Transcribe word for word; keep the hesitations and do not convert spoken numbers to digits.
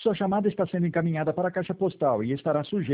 Sua chamada está sendo encaminhada para a caixa postal e estará sujeita